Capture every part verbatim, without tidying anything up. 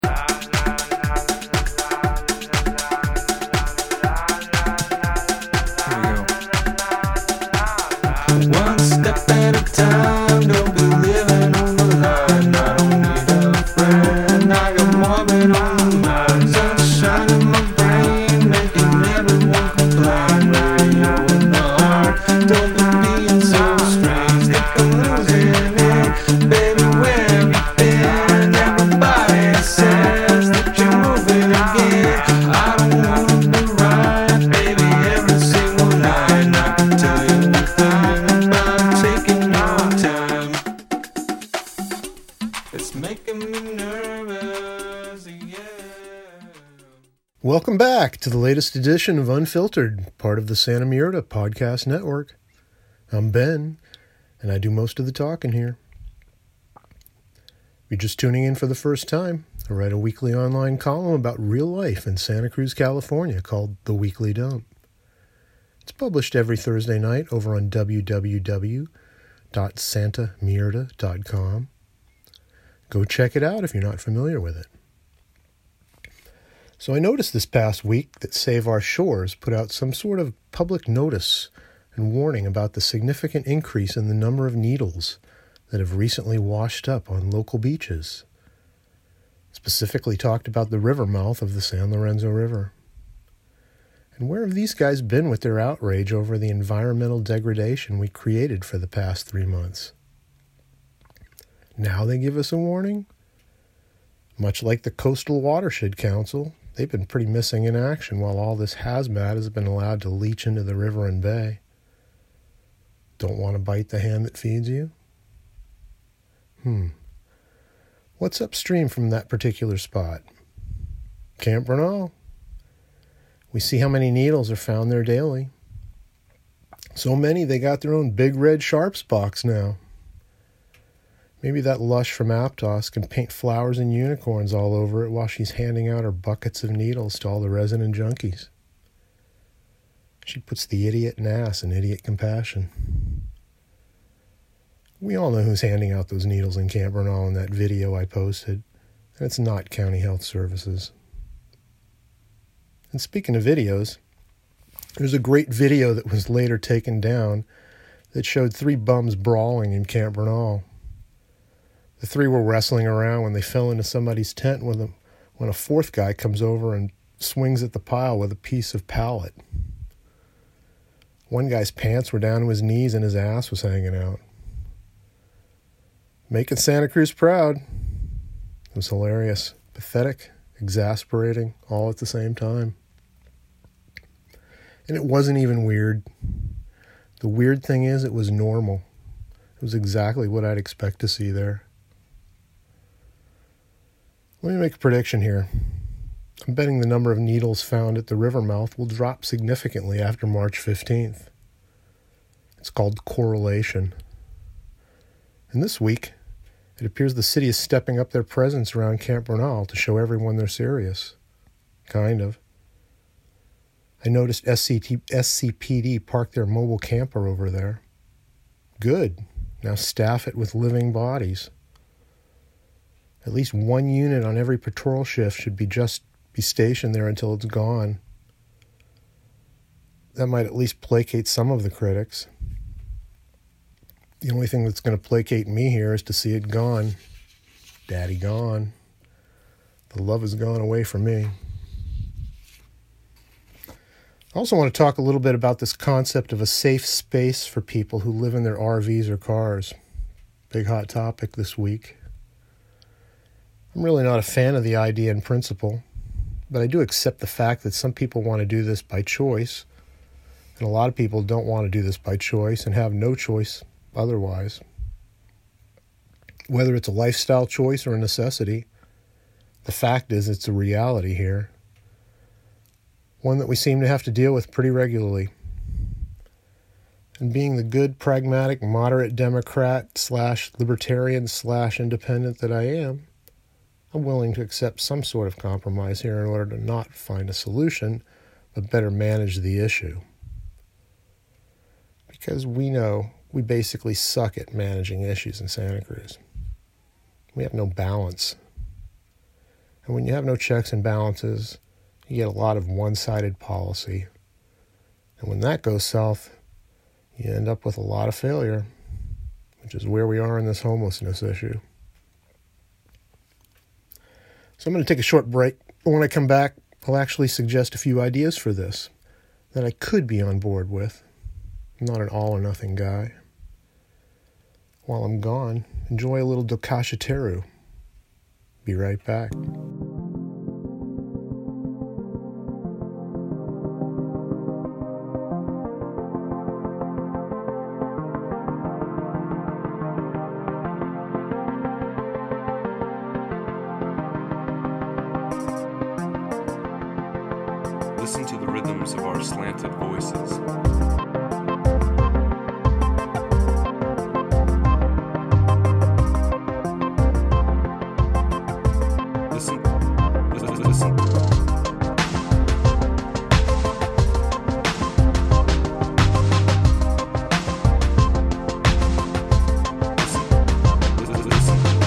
One step at a time, don't be living on the line. I don't need a friend, I got Morbid on my mind. Sunshine in my brain, making everyone complain. Radio in the heart, don't be being so strange. Think I'm losing it, baby, where have you been? Everybody says that you're moving again. I don't wanna be right, baby, every single line. I can tell you anything about taking your time. It's making me nervous, yeah. Welcome back to the latest edition of Unfiltered, part of the Santa Mierda Podcast Network. I'm Ben, and I do most of the talking here. If you're just tuning in for the first time, I write a weekly online column about real life in Santa Cruz, California called The Weekly Dump. It's published every Thursday night over on w w w dot santa mierda dot com. Go check it out if you're not familiar with it. So I noticed this past week that Save Our Shores put out some sort of public notice and warning about the significant increase in the number of needles that have recently washed up on local beaches. Specifically talked about the river mouth of the San Lorenzo River. And where have these guys been with their outrage over the environmental degradation we created for the past three months? Now they give us a warning? Much like the Coastal Watershed Council, they've been pretty missing in action while all this hazmat has been allowed to leach into the river and bay. Don't want to bite the hand that feeds you? Hmm. What's upstream from that particular spot? Camp Bernal. We see how many needles are found there daily. So many they got their own big red sharps box now. Maybe that lush from Aptos can paint flowers and unicorns all over it while she's handing out her buckets of needles to all the resident junkies. She puts the idiot in ass and idiot compassion. We all know who's handing out those needles in Camp Bernal in that video I posted, and it's not County Health Services. And speaking of videos, there's a great video that was later taken down that showed three bums brawling in Camp Bernal. The three were wrestling around when they fell into somebody's tent with them, when a fourth guy comes over and swings at the pile with a piece of pallet. One guy's pants were down to his knees and his ass was hanging out. Making Santa Cruz proud. It was hilarious, pathetic, exasperating, all at the same time. And it wasn't even weird. The weird thing is, it was normal. It was exactly what I'd expect to see there. Let me make a prediction here. I'm betting the number of needles found at the river mouth will drop significantly after March fifteenth. It's called correlation. And this week, it appears the city is stepping up their presence around Camp Bernal to show everyone they're serious. Kind of. I noticed S C P D parked their mobile camper over there. Good. Now staff it with living bodies. At least one unit on every patrol shift should be just be stationed there until it's gone. That might at least placate some of the critics. The only thing that's going to placate me here is to see it gone. Daddy gone. The love has gone away from me. I also want to talk a little bit about this concept of a safe space for people who live in their R Vs or cars. Big hot topic this week. I'm really not a fan of the idea in principle, but I do accept the fact that some people want to do this by choice, and a lot of people don't want to do this by choice and have no choice otherwise. Whether it's a lifestyle choice or a necessity, the fact is it's a reality here. One that we seem to have to deal with pretty regularly. And being the good, pragmatic, moderate Democrat slash libertarian slash independent that I am, I'm willing to accept some sort of compromise here in order to not find a solution, but better manage the issue. Because we know we basically suck at managing issues in Santa Cruz. We have no balance. And when you have no checks and balances, you get a lot of one-sided policy. And when that goes south, you end up with a lot of failure, which is where we are in this homelessness issue. So I'm going to take a short break. But when I come back, I'll actually suggest a few ideas for this that I could be on board with. I'm not an all-or-nothing guy. While I'm gone, enjoy a little Dokashateru. Be right back. Listen to the rhythms of our slanted voices. Listen, listen, listen. Listen, listen, listen.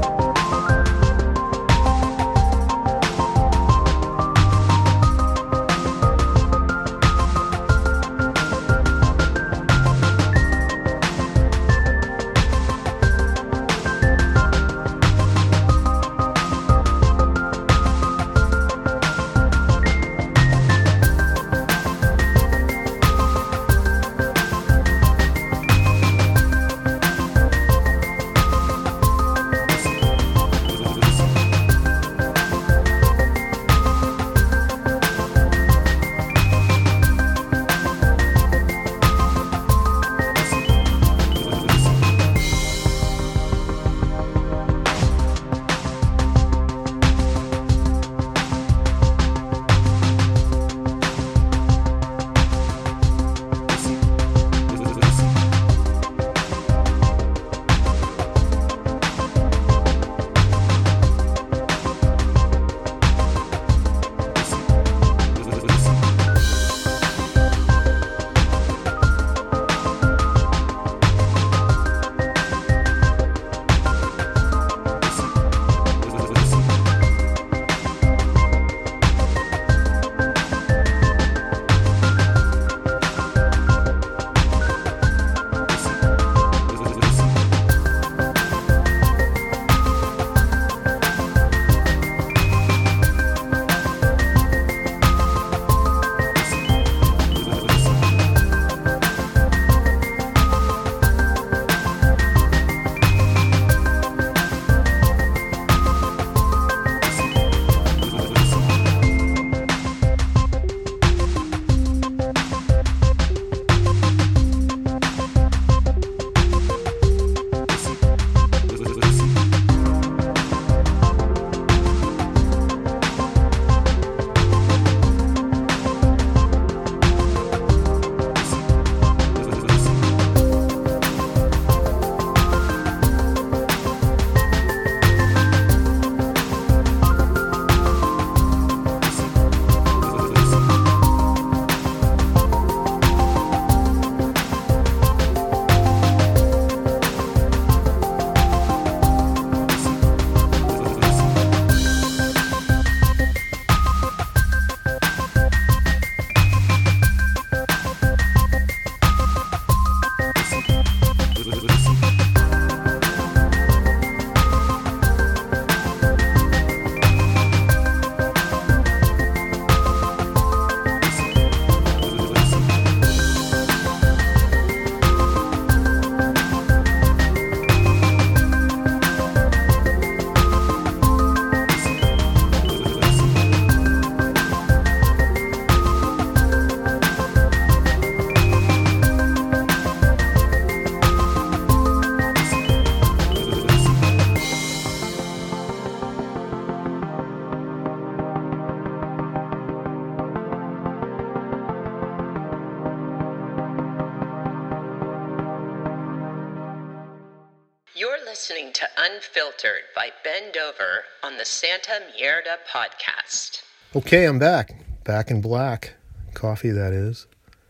You're listening to Unfiltered by Ben Dover on the Santa Mierda podcast. Okay, I'm back. Back in black. Coffee, that is.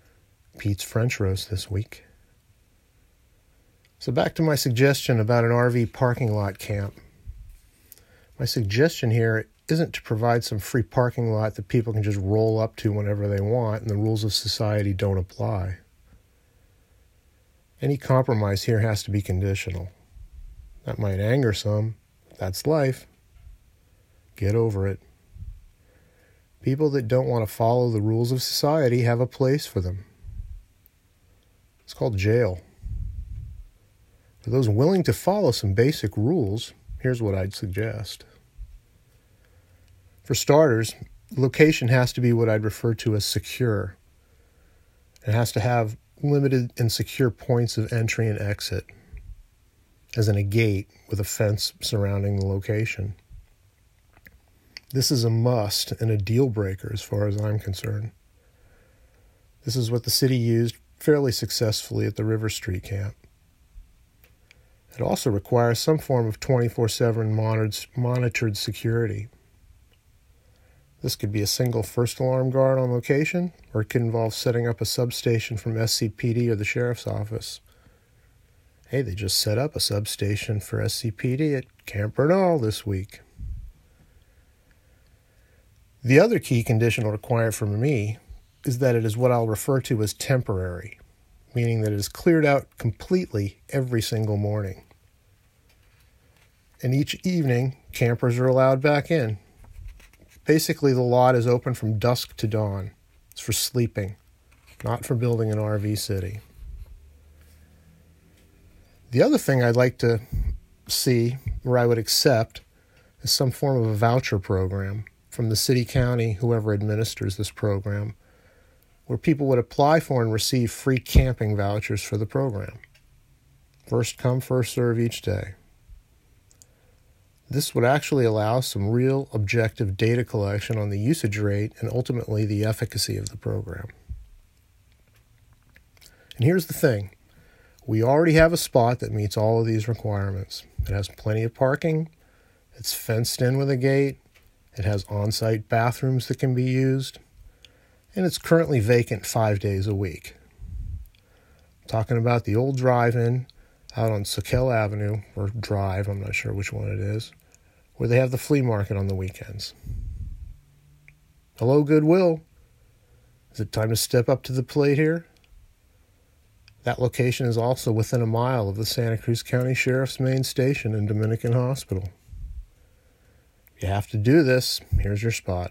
Pete's French roast this week. So back to my suggestion about an R V parking lot camp. My suggestion here isn't to provide some free parking lot that people can just roll up to whenever they want and the rules of society don't apply. Any compromise here has to be conditional. That might anger some. That's life. Get over it. People that don't want to follow the rules of society have a place for them. It's called jail. For those willing to follow some basic rules, here's what I'd suggest. For starters, location has to be what I'd refer to as secure. It has to have limited and secure points of entry and exit, as in a gate with a fence surrounding the location. This is a must and a deal breaker as far as I'm concerned. This is what the city used fairly successfully at the River Street camp. It also requires some form of twenty-four seven monitored security. This could be a single first alarm guard on location, or it could involve setting up a substation from S C P D or the sheriff's office. Hey, they just set up a substation for S C P D at Camp Bernal this week. The other key conditional requirement for me is that it is what I'll refer to as temporary, meaning that it is cleared out completely every single morning. And each evening, campers are allowed back in. Basically, the lot is open from dusk to dawn. It's for sleeping, not for building an R V city. The other thing I'd like to see, or I would accept, is some form of a voucher program from the city, county, whoever administers this program, where people would apply for and receive free camping vouchers for the program. First come, first serve each day. This would actually allow some real objective data collection on the usage rate and ultimately the efficacy of the program. And here's the thing. We already have a spot that meets all of these requirements. It has plenty of parking. It's fenced in with a gate. It has on-site bathrooms that can be used. And it's currently vacant five days a week. I'm talking about the old drive-in out on Soquel Avenue, or Drive, I'm not sure which one it is, where they have the flea market on the weekends. Hello, Goodwill. Is it time to step up to the plate here? That location is also within a mile of the Santa Cruz County Sheriff's main station and Dominican Hospital. If you have to do this, here's your spot.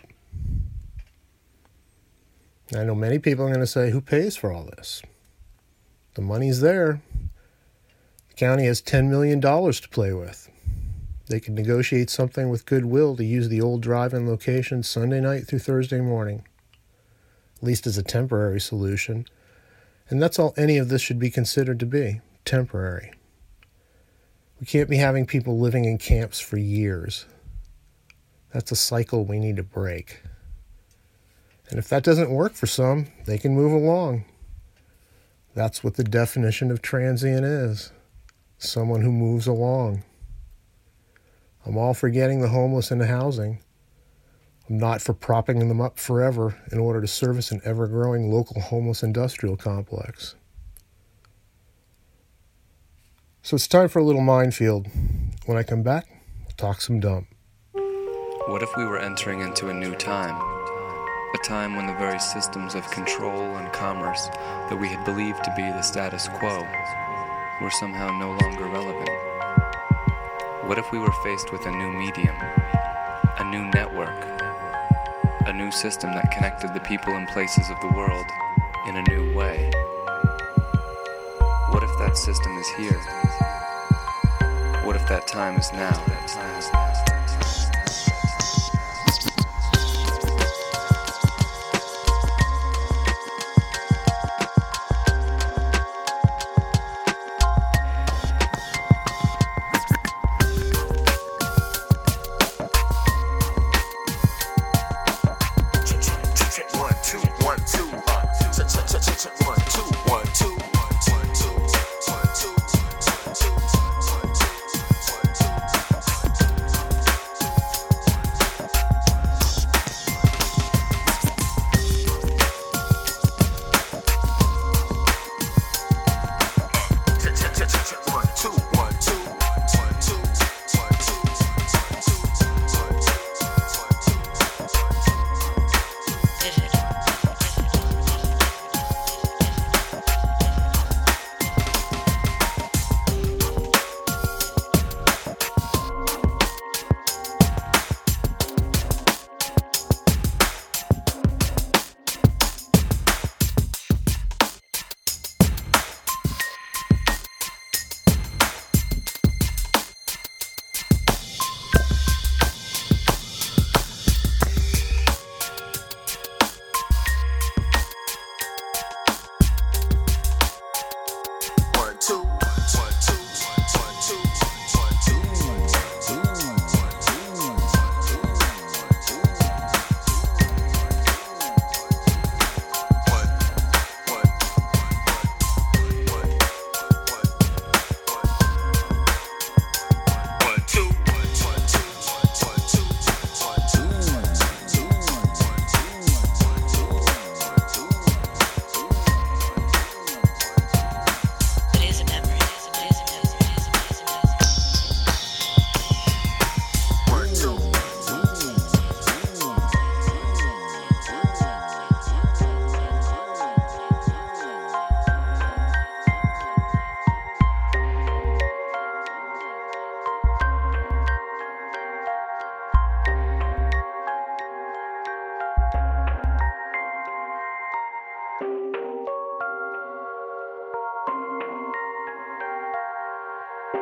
I know many people are going to say, who pays for all this? The money's there. The county has ten million dollars to play with. They can negotiate something with Goodwill to use the old drive-in location Sunday night through Thursday morning, at least as a temporary solution. And that's all any of this should be considered to be, temporary. We can't be having people living in camps for years. That's a cycle we need to break. And if that doesn't work for some, they can move along. That's what the definition of transient is. Someone who moves along. I'm all for getting the homeless into housing. I'm not for propping them up forever in order to service an ever-growing local homeless industrial complex. So it's time for a little minefield. When I come back, we'll talk some dump. What if we were entering into a new time? A time when the very systems of control and commerce that we had believed to be the status quo were somehow no longer relevant. What if we were faced with a new medium, a new network, a new system that connected the people and places of the world in a new way? What if that system is here? What if that time is now?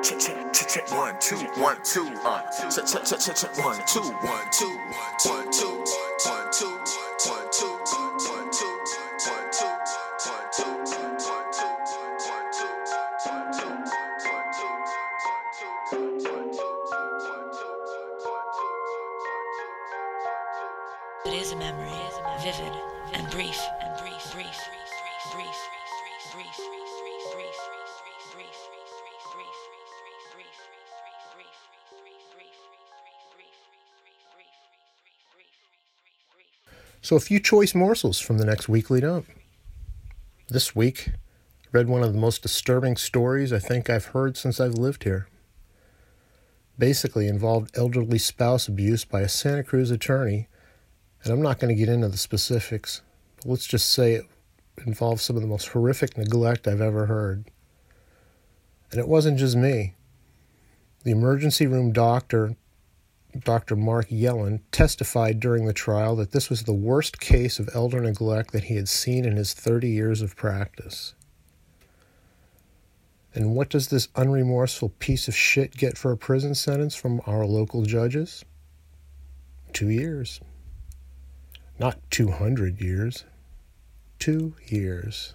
check, check, check, check, one, two, one, two, uh, check, check, check, check, check, one, two, one, two, one, two, one, two, one, two, one, two, one, two, one, two, one, two, It is a memory, vivid and brief, and brief, brief, brief, brief, brief, brief, brief, brief, brief, brief, So a few choice morsels from the next weekly dump. This week, I read one of the most disturbing stories I think I've heard since I've lived here. Basically involved elderly spouse abuse by a Santa Cruz attorney, and I'm not going to get into the specifics, but let's just say it involved some of the most horrific neglect I've ever heard. And it wasn't just me. The emergency room doctor, Doctor Mark Yellen, testified during the trial that this was the worst case of elder neglect that he had seen in his thirty years of practice. And what does this unremorseful piece of shit get for a prison sentence from our local judges? Two years. Not two hundred years. Two years.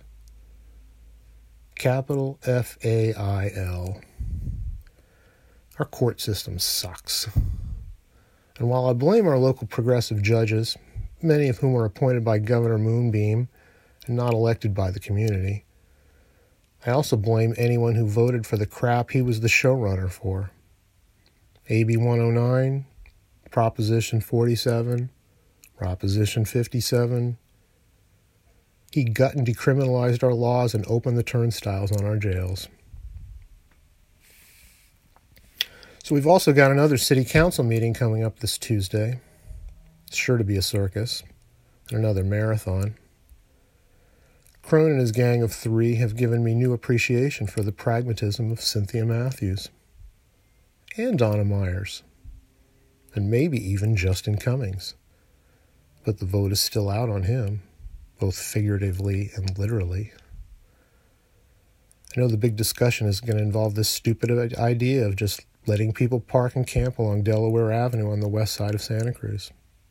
Capital F A I L. Our court system sucks. And while I blame our local progressive judges, many of whom were appointed by Governor Moonbeam and not elected by the community, I also blame anyone who voted for the crap he was the showrunner for. A B one oh nine, Proposition forty-seven, Proposition fifty-seven. He gut and decriminalized our laws and opened the turnstiles on our jails. So we've also got another city council meeting coming up this Tuesday. It's sure to be a circus and another marathon. Crone and his gang of three have given me new appreciation for the pragmatism of Cynthia Matthews and Donna Myers, and maybe even Justin Cummings. But the vote is still out on him, both figuratively and literally. I know the big discussion is going to involve this stupid idea of just letting people park and camp along Delaware Avenue on the west side of Santa Cruz.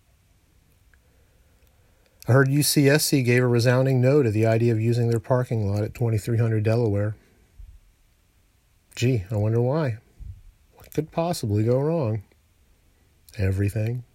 I heard U C S C gave a resounding no to the idea of using their parking lot at twenty-three hundred Delaware. Gee, I wonder why. What could possibly go wrong? Everything.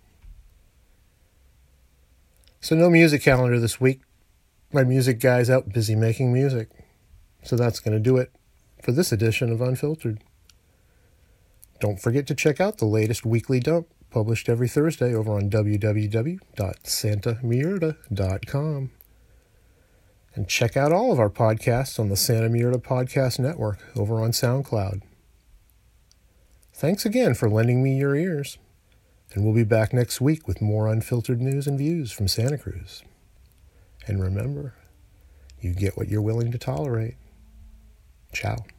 So no music calendar this week. My music guy's out busy making music. So that's going to do it for this edition of Unfiltered. Don't forget to check out the latest weekly dump, published every Thursday over on w w w dot santa mierda dot com. And check out all of our podcasts on the Santa Mierda Podcast Network over on SoundCloud. Thanks again for lending me your ears, and we'll be back next week with more unfiltered news and views from Santa Cruz. And remember, you get what you're willing to tolerate. Ciao.